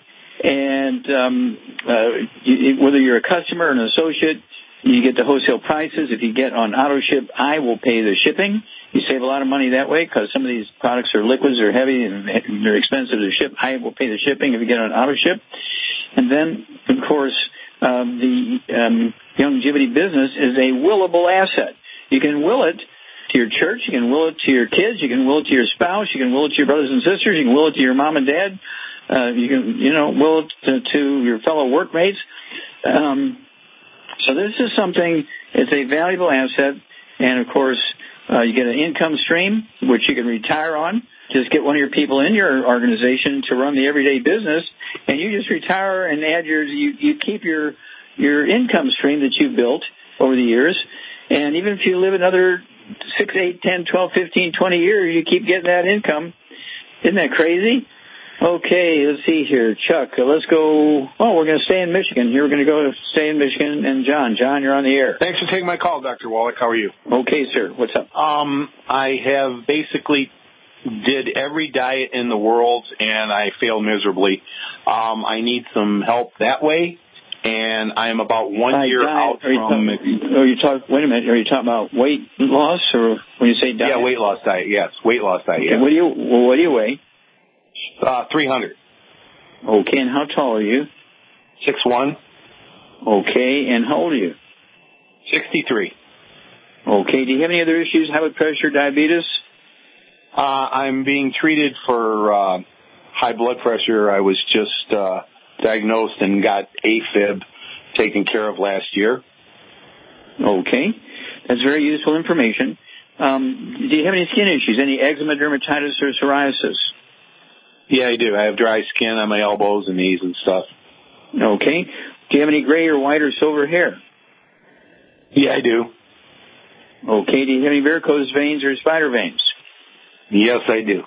And um, uh, you, whether you're a customer or an associate, you get the wholesale prices. If you get on auto ship, I will pay the shipping. You save a lot of money that way because some of these products are liquids, they're heavy, and they're expensive to ship. I will pay the shipping if you get on auto ship. And then, of course, um, the um, Youngevity business is a willable asset. You can will it to your church, you can will it to your kids, you can will it to your spouse, you can will it to your brothers and sisters, you can will it to your mom and dad. Uh, you can, you know, will it to, to your fellow workmates. Um, so this is something, it's a valuable asset. And, of course, uh, you get an income stream, which you can retire on. Just get one of your people in your organization to run the everyday business, and you just retire and add your, you, you keep your, your income stream that you've built over the years. And even if you live another six, eight, ten, twelve, fifteen, twenty years, you keep getting that income. Isn't that crazy? Okay, let's see here. Chuck, uh, let's go. Oh, we're going to stay in Michigan. Here we're going to go stay in Michigan. And John, John, you're on the air. Thanks for taking my call, Doctor Wallach. How are you? Okay, sir. What's up? Um, I have basically did every diet in the world, and I failed miserably. Um, I need some help that way, and I'm about one By year diet, out are you from... Talk, are you talk, wait a minute. Are you talking about weight loss, or when you say diet? Yeah, weight loss diet, yes. Weight loss diet, okay, yes. What do you, well, what do you weigh? Uh, three hundred. Okay, and how tall are you? six one. Okay, and how old are you? sixty-three. Okay, do you have any other issues? High blood pressure, diabetes? Uh, I'm being treated for uh, high blood pressure. I was just uh, diagnosed and got AFib taken care of last year. Okay, that's very useful information. Um, do you have any skin issues, any eczema, dermatitis, or psoriasis? Yeah, I do. I have dry skin on my elbows and knees and stuff. Okay. Do you have any gray or white or silver hair? Yeah, I do. Okay. Do you have any varicose veins or spider veins? Yes, I do.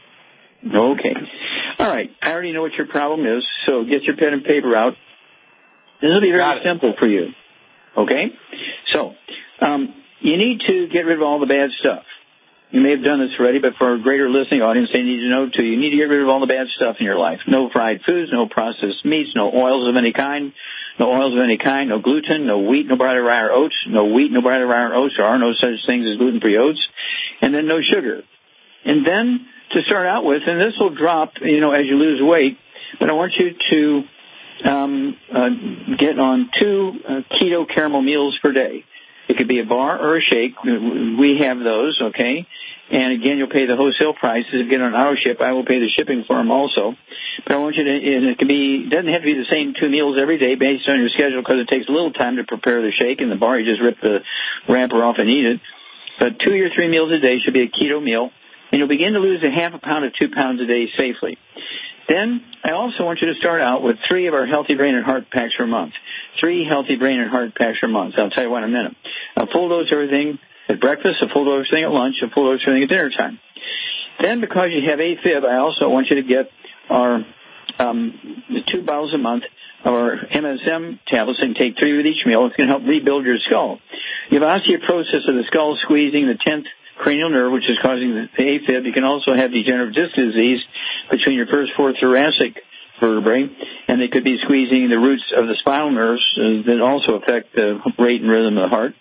Okay. All right. I already know what your problem is, so get your pen and paper out. This will be very simple for you. Okay? So, um, you need to get rid of all the bad stuff. You may have done this already, but for a greater listening audience, they need to know, too. You need to get rid of all the bad stuff in your life. No fried foods, no processed meats, no oils of any kind, no oils of any kind, no gluten, no wheat, no barley, rye, or oats, no wheat, no barley, rye, or oats. There are no such things as gluten-free oats. And then no sugar. And then to start out with, and this will drop, you know, as you lose weight, but I want you to um, uh, get on two uh, keto caramel meals per day. It could be a bar or a shake. We have those, okay? And again, you'll pay the wholesale prices. If you get on auto ship, I will pay the shipping for them also. But I want you to, and it can be, doesn't have to be the same two meals every day based on your schedule because it takes a little time to prepare the shake. In the bar, you just rip the wrapper off and eat it. But two or three meals a day should be a keto meal. And you'll begin to lose a half a pound to two pounds a day safely. Then I also want you to start out with three of our Healthy Brain and Heart Packs per month. Three Healthy Brain and Heart Packs per month. I'll tell you what in a minute. A full dose of everything at breakfast, a full dose of everything at lunch, a full dose of everything at dinner time. Then because you have AFib, I also want you to get our um, the two bottles a month of our M S M tablets and take three with each meal. It's going to help rebuild your skull. You have osteoporosis of the skull squeezing the tenth cranial nerve, which is causing the AFib. You can also have degenerative disc disease between your first four thoracic vertebrae, and they could be squeezing the roots of the spinal nerves uh, that also affect the rate and rhythm of the heart.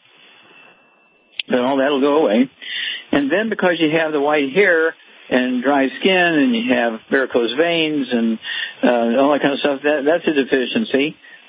Then all that will go away. And then because you have the white hair and dry skin and you have varicose veins and uh, all that kind of stuff, that, that's a deficiency.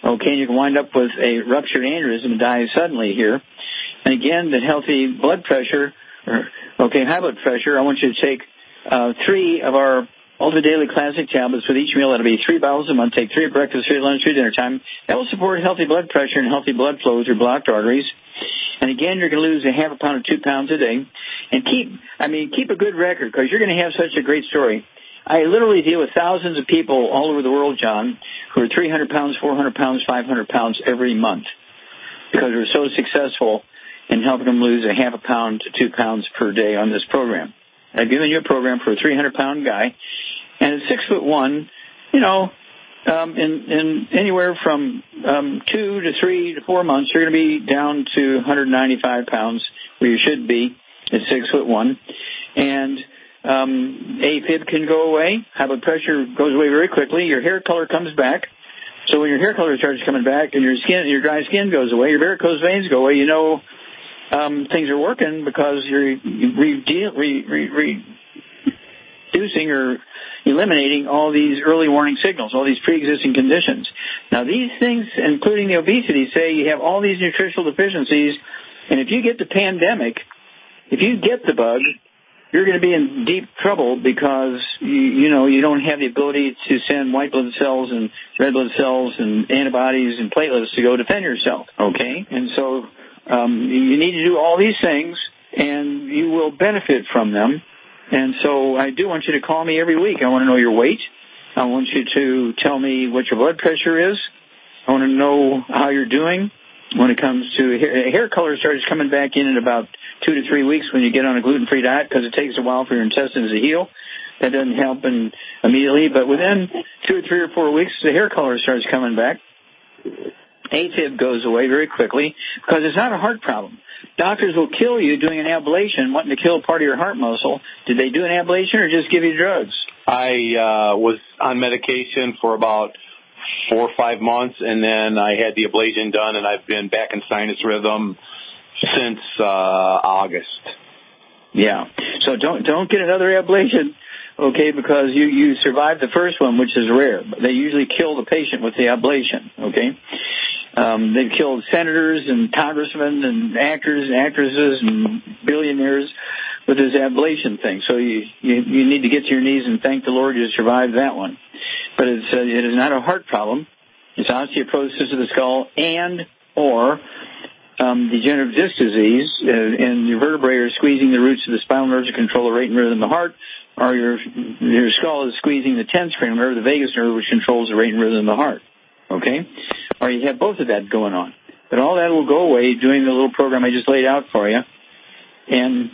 Okay, and you can wind up with a ruptured aneurysm and die suddenly here. And again, the healthy blood pressure, or, okay, high blood pressure, I want you to take uh, three of our Ultra Daily Classic tablets with each meal. That'll be three bottles a month. Take three at breakfast, three at lunch, three at dinner time. That will support healthy blood pressure and healthy blood flow through blocked arteries. And again, you're going to lose a half a pound or two pounds a day. And keep, I mean, keep a good record, because you're going to have such a great story. I literally deal with thousands of people all over the world, John, who are three hundred pounds, four hundred pounds, five hundred pounds every month, because we're so successful in helping them lose a half a pound to two pounds per day on this program. I've given you a program for a three hundred pound guy, and at six foot one, you know, um, in, in anywhere from um, two to three to four months, you're going to be down to one hundred ninety-five pounds, where you should be at six foot one. And um, AFib can go away. High blood pressure goes away very quickly. Your hair color comes back. So when your hair color starts coming back and your skin, your dry skin goes away, your varicose veins go away, you know um, things are working, because you're re- re- re- re- reducing or eliminating all these early warning signals, all these pre-existing conditions. Now, these things, including the obesity, say you have all these nutritional deficiencies, and if you get the pandemic, if you get the bug, you're going to be in deep trouble, because you, you know you don't have the ability to send white blood cells and red blood cells and antibodies and platelets to go defend yourself. Okay, and so um, you need to do all these things, and you will benefit from them. And so I do want you to call me every week. I want to know your weight. I want you to tell me what your blood pressure is. I want to know how you're doing when it comes to hair, hair color. Starts coming back in in about two to three weeks when you get on a gluten-free diet, because it takes a while for your intestines to heal. That doesn't help in, immediately, but within two or three or four weeks, the hair color starts coming back. AFib goes away very quickly, because it's not a heart problem. Doctors will kill you doing an ablation, wanting to kill part of your heart muscle. Did they do an ablation or just give you drugs? I uh, was on medication for about four or five months, and then I had the ablation done, and I've been back in sinus rhythm since uh, August. Yeah. So don't don't get another ablation, okay, because you, you survived the first one, which is rare. They usually kill the patient with the ablation, okay? Um, they've killed senators and congressmen and actors and actresses and billionaires with this ablation thing. So you, you, you need to get to your knees and thank the Lord you survived that one. But it's, uh, it is not a heart problem. It's osteoporosis of the skull and or um, degenerative disc disease, uh, and your vertebrae are squeezing the roots of the spinal nerves to control the rate and rhythm of the heart, or your your skull is squeezing the tenth cranial nerve, the vagus nerve, which controls the rate and rhythm of the heart. Okay? Or you have both of that going on. But all that will go away doing the little program I just laid out for you. And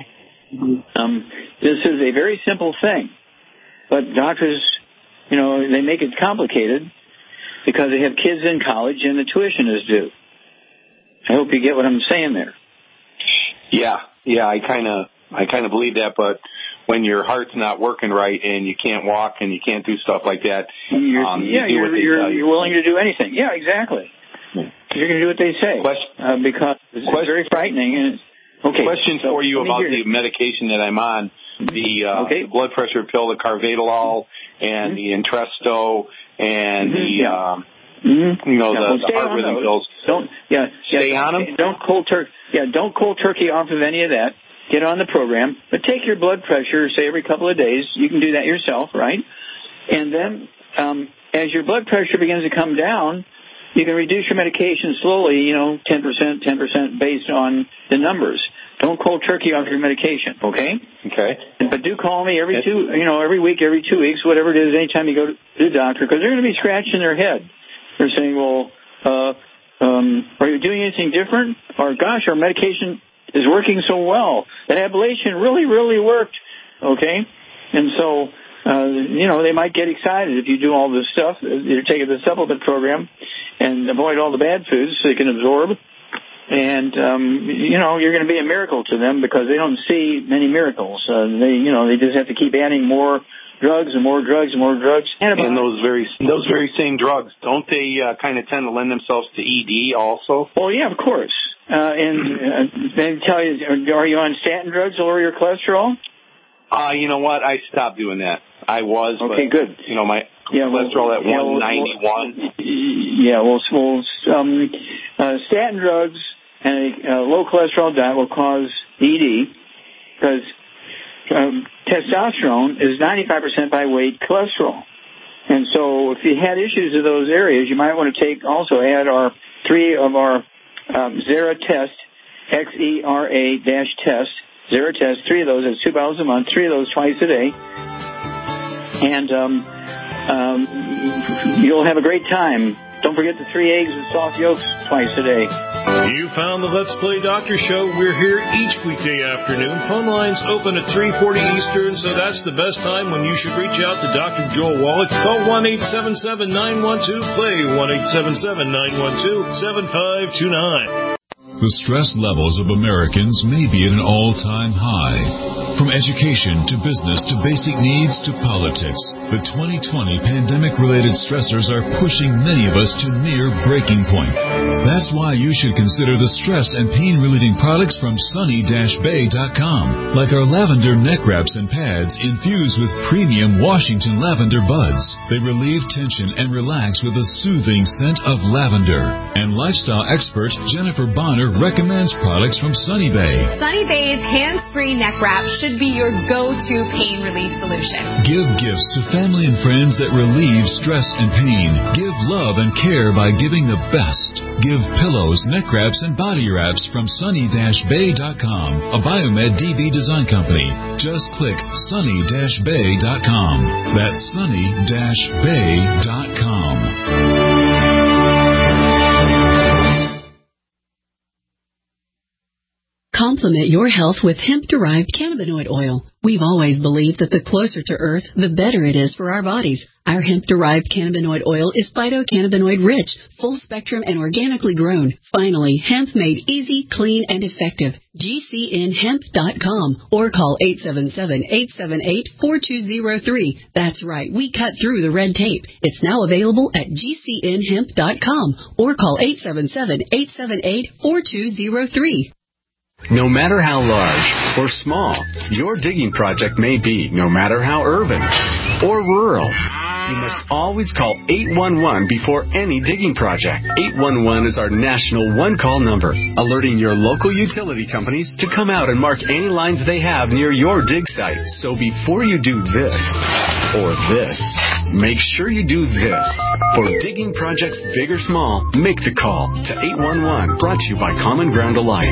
um, this is a very simple thing. But doctors, you know, they make it complicated because they have kids in college and the tuition is due. I hope you get what I'm saying there. Yeah, yeah, I kind of, I kind of believe that, but when your heart's not working right and you can't walk and you can't do stuff like that, you're, um, yeah, you do you're, what they you're, tell you. you're willing to do anything. Yeah, exactly. Yeah. You're going to do what they say. Question, uh, because it's question, very frightening. And it's, okay. Question so for you about the you. medication that I'm on, the, uh, okay. the blood pressure pill, the Carvedilol, and mm-hmm. the Entresto, and mm-hmm. the, yeah. um, mm-hmm. you know, yeah, the, well, the heart rhythm those. pills. Don't, yeah, stay yeah, on them? Don't cold turkey, yeah, don't cold turkey off of any of that. Get on the program, but take your blood pressure, say, every couple of days. You can do that yourself, right? And then um, as your blood pressure begins to come down, you can reduce your medication slowly, you know, ten percent, ten percent based on the numbers. Don't cold turkey off your medication, okay? Okay. But do call me every two, you know, every week, every two weeks, whatever it is, anytime you go to the doctor, because they're going to be scratching their head. They're saying, well, uh, um, are you doing anything different? Or, gosh, our medication is working so well. That ablation really, really worked, okay? And so, uh, you know, they might get excited if you do all this stuff. You're taking the supplement program and avoid all the bad foods so they can absorb. And, um, you know, you're going to be a miracle to them because they don't see many miracles. Uh, they, you know, they just have to keep adding more drugs and more drugs and more drugs. And those very those very same drugs, don't they uh, kind of tend to lend themselves to E D also? Well, yeah, of course. Uh, and uh, they tell you, are you on statin drugs to lower your cholesterol? Uh, you know what? I stopped doing that. I was. Okay, but, good. You know, my yeah, cholesterol well, at yeah, one ninety-one. Well, yeah, well, well um, uh, statin drugs and a uh, low cholesterol diet will cause E D because um, testosterone is ninety-five percent by weight cholesterol. And so if you had issues in those areas, you might want to take also add our three of our um, Xera test, X E R A dash test, Xera test, three of those, that's two bottles a month, three of those twice a day. And um, um, you'll have a great time. Don't forget the three eggs and soft yolks twice a day. You found the Let's Play Doctor Show. We're here each weekday afternoon. Phone lines open at three forty Eastern, so that's the best time when you should reach out to Doctor Joel Wallach. Call one eight seven seven, nine one two, play, one eight seven seven, nine one two, seven five two nine. The stress levels of Americans may be at an all-time high. From education to business to basic needs to politics, the twenty twenty pandemic-related stressors are pushing many of us to near breaking point. That's why you should consider the stress and pain-relieving products from sunny dash bay dot com, like our lavender neck wraps and pads infused with premium Washington lavender buds. They relieve tension and relax with a soothing scent of lavender. And lifestyle expert Jennifer Bonner recommends products from Sunny Bay. Sunny Bay's hands-free neck wrap should be your go-to pain relief solution. Give gifts to family and friends that relieve stress and pain. Give love and care by giving the best. Give pillows, neck wraps, and body wraps from sunny dash bay dot com, a Biomed D B design company. Just click sunny dash bay dot com. That's sunny dash bay dot com. Complement your health with hemp-derived cannabinoid oil. We've always believed that the closer to Earth, the better it is for our bodies. Our hemp-derived cannabinoid oil is phytocannabinoid-rich, full-spectrum, and organically grown. Finally, hemp made easy, clean, and effective. G C N hemp dot com or call eight seven seven, eight seven eight, four two zero three. That's right, we cut through the red tape. It's now available at G C N hemp dot com or call eight seven seven, eight seven eight, four two zero three. No matter how large or small your digging project may be, no matter how urban or rural, you must always call eight one one before any digging project. eight one one is our national one-call number, alerting your local utility companies to come out and mark any lines they have near your dig site. So before you do this or this, make sure you do this. For digging projects big or small, make the call to eight one one, brought to you by Common Ground Alliance.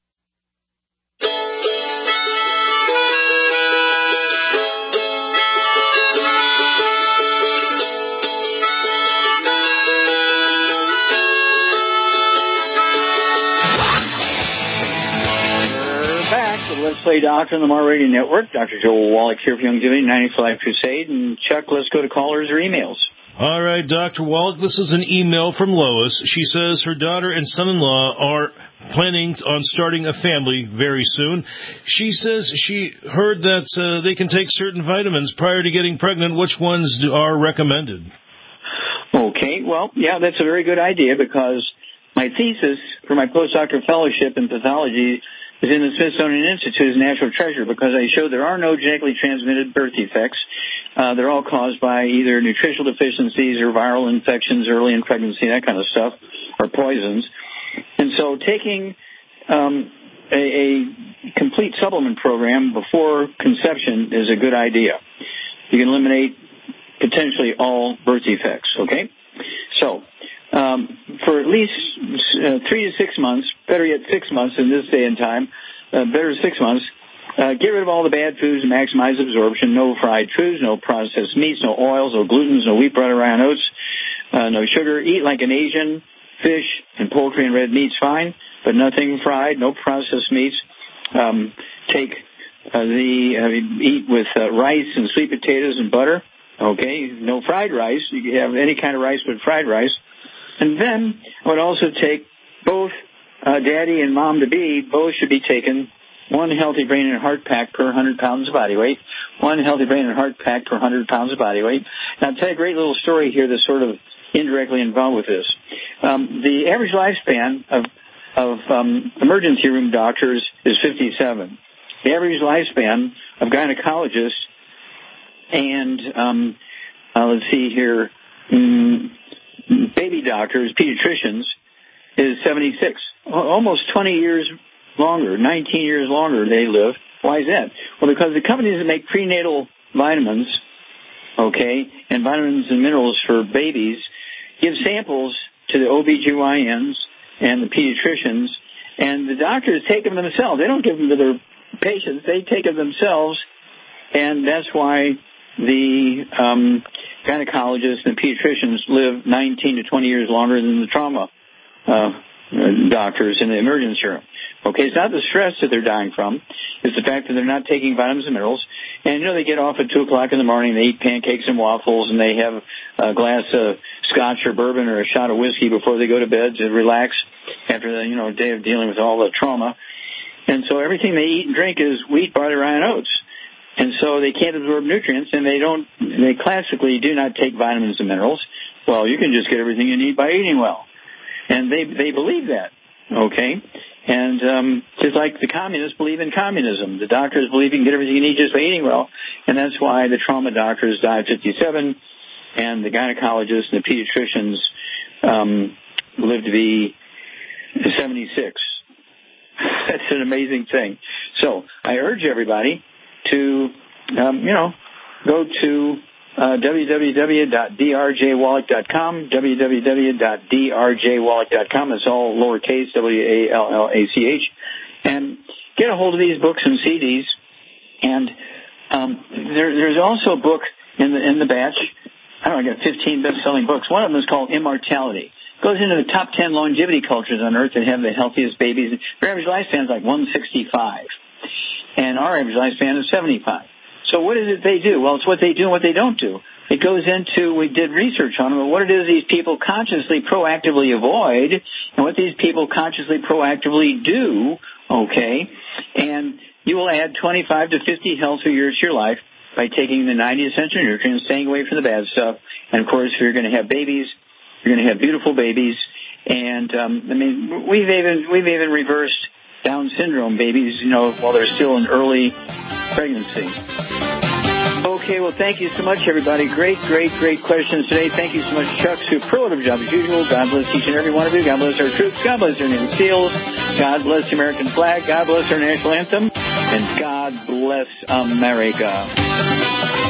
Let's Play Doctor on the Mar Radio Network. Doctor Joel Wallach here for Youngevity, ninety for Life Crusade. And Chuck, let's go to callers or emails. All right, Doctor Wallach, this is an email from Lois. She says her daughter and son-in-law are planning on starting a family very soon. She says she heard that uh, they can take certain vitamins prior to getting pregnant. Which ones do, are recommended? Okay, well, yeah, that's a very good idea because my thesis for my postdoctoral fellowship in pathology is in the Smithsonian Institute as a natural treasure because I showed there are no genetically transmitted birth defects. Uh, they're all caused by either nutritional deficiencies or viral infections early in pregnancy, that kind of stuff, or poisons. And so taking um, a, a complete supplement program before conception is a good idea. You can eliminate potentially all birth defects, okay? So um, for at least uh, three to six months, better yet six months in this day and time, uh, better six months, uh, get rid of all the bad foods and maximize absorption. No fried foods, no processed meats, no oils, no glutens, no wheat, butter, rye, and oats, uh, no sugar. Eat like an Asian. Fish and poultry and red meat's fine, but nothing fried, no processed meats. Um, take uh, the uh, eat with uh, rice and sweet potatoes and butter. Okay, no fried rice. You can have any kind of rice but fried rice. And then I would also take both uh, daddy and mom to be, both should be taken one healthy brain and heart pack per one hundred pounds of body weight, one healthy brain and heart pack per one hundred pounds of body weight. Now I'll tell you a great little story here that's sort of indirectly involved with this. Um, the average lifespan of, of um, emergency room doctors is fifty-seven. The average lifespan of gynecologists and, um, uh, let's see here, um, baby doctors, pediatricians, is seventy-six. Almost twenty years longer, nineteen years longer they live. Why is that? Well, because the companies that make prenatal vitamins, okay, and vitamins and minerals for babies give samples to the O B G Y Ns and the pediatricians, and the doctors take them themselves. They don't give them to their patients. They take them themselves, and that's why the um, gynecologists and pediatricians live nineteen to twenty years longer than the trauma uh, doctors in the emergency room. Okay, it's not the stress that they're dying from. It's the fact that they're not taking vitamins and minerals. And, you know, they get off at two o'clock in the morning, they eat pancakes and waffles, and they have a glass of scotch or bourbon or a shot of whiskey before they go to bed to relax after the, you know, day of dealing with all the trauma. And so everything they eat and drink is wheat, barley, rye, and oats. And so they can't absorb nutrients, and they don't, they classically do not take vitamins and minerals. Well, you can just get everything you need by eating well. And they, they believe that, okay? And um, just like the communists believe in communism. The doctors believe you can get everything you need just by eating well. And that's why the trauma doctors die at fifty-seven, and the gynecologists and the pediatricians um, live to be seventy-six. That's an amazing thing. So I urge everybody to, um, you know, go to uh, w w w dot d r j wallach dot com, w w w dot d r j wallach dot com. It's all lowercase, W A L L A C H. And get a hold of these books and C Ds. And um, there, there's also a book in the in the batch. I don't know, I got fifteen best-selling books. One of them is called Immortality. It goes into the top ten longevity cultures on Earth that have the healthiest babies. Their average lifespan is like one sixty-five. And our average lifespan is seventy-five. So what is it they do? Well, it's what they do and what they don't do. It goes into, we did research on them, what it is these people consciously, proactively avoid, and what these people consciously, proactively do, okay? And you will add twenty-five to fifty healthier years to your life by taking the ninety essential nutrients, staying away from the bad stuff. And, of course, if you're going to have babies, you're going to have beautiful babies. And, um, I mean, we've even, we've even reversed Down syndrome babies, you know, while they're still in early pregnancy. Okay, well, thank you so much, everybody. Great, great, great questions today. Thank you so much, Chuck. Superlative job as usual. God bless each and every one of you. God bless our troops. God bless our Navy SEALs. God bless the American flag. God bless our national anthem. And God bless America.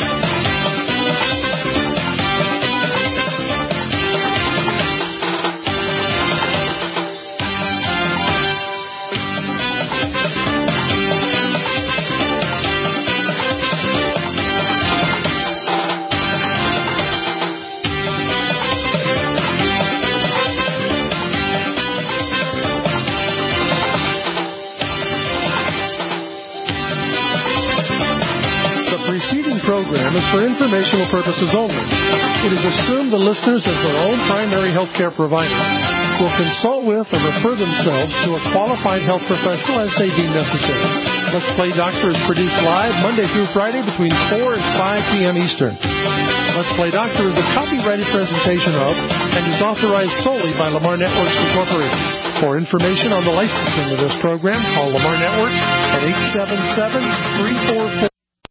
Program is for informational purposes only. It is assumed the listeners, as their own primary health care provider, will consult with or refer themselves to a qualified health professional as they deem necessary. Let's Play Doctor is produced live Monday through Friday between four and five p.m. Eastern. Let's Play Doctor is a copyrighted presentation of and is authorized solely by Lamar Networks Incorporated. For information on the licensing of this program, call Lamar Networks at eight seven seven, three four four.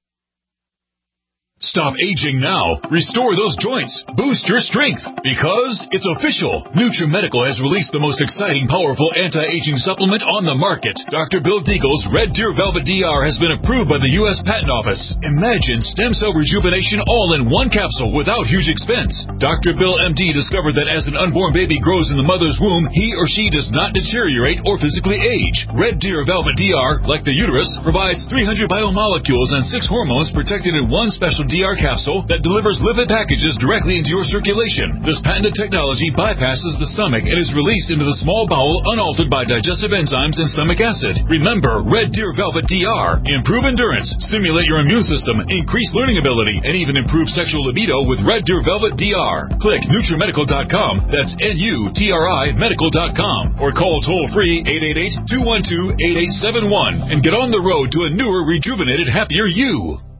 Stop aging now. Restore those joints. Boost your strength. Because it's official. NutriMedical has released the most exciting, powerful anti-aging supplement on the market. Doctor Bill Deagle's Red Deer Velvet D R has been approved by the U S Patent Office. Imagine stem cell rejuvenation all in one capsule without huge expense. Doctor Bill M D discovered that as an unborn baby grows in the mother's womb, he or she does not deteriorate or physically age. Red Deer Velvet D R, like the uterus, provides three hundred biomolecules and six hormones protected in one special D R capsule that delivers lipid packages directly into your circulation. This patented technology bypasses the stomach and is released into the small bowel unaltered by digestive enzymes and stomach acid. Remember, Red Deer Velvet D R. Improve endurance, stimulate your immune system, increase learning ability, and even improve sexual libido with Red Deer Velvet D R. Click NutriMedical dot com. That's N U T R I Medical dot com. Or call toll-free eight eight eight, two one two, eight eight seven one and get on the road to a newer, rejuvenated, happier you.